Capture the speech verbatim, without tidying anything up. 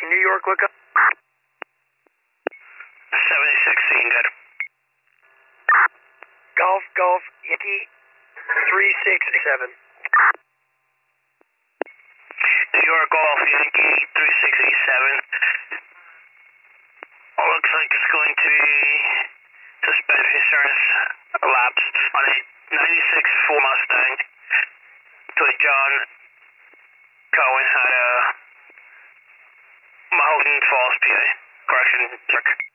New York, look up. seventy-six, seeing dead. Golf, Golf, Yankee, three six seven. New York Golf Yankee three six eight seven. Looks like it's going to be suspended insurance lapse on a ninety-six Ford Mustang. So John Cohen had a Mahoney Falls, P A. Correction, check.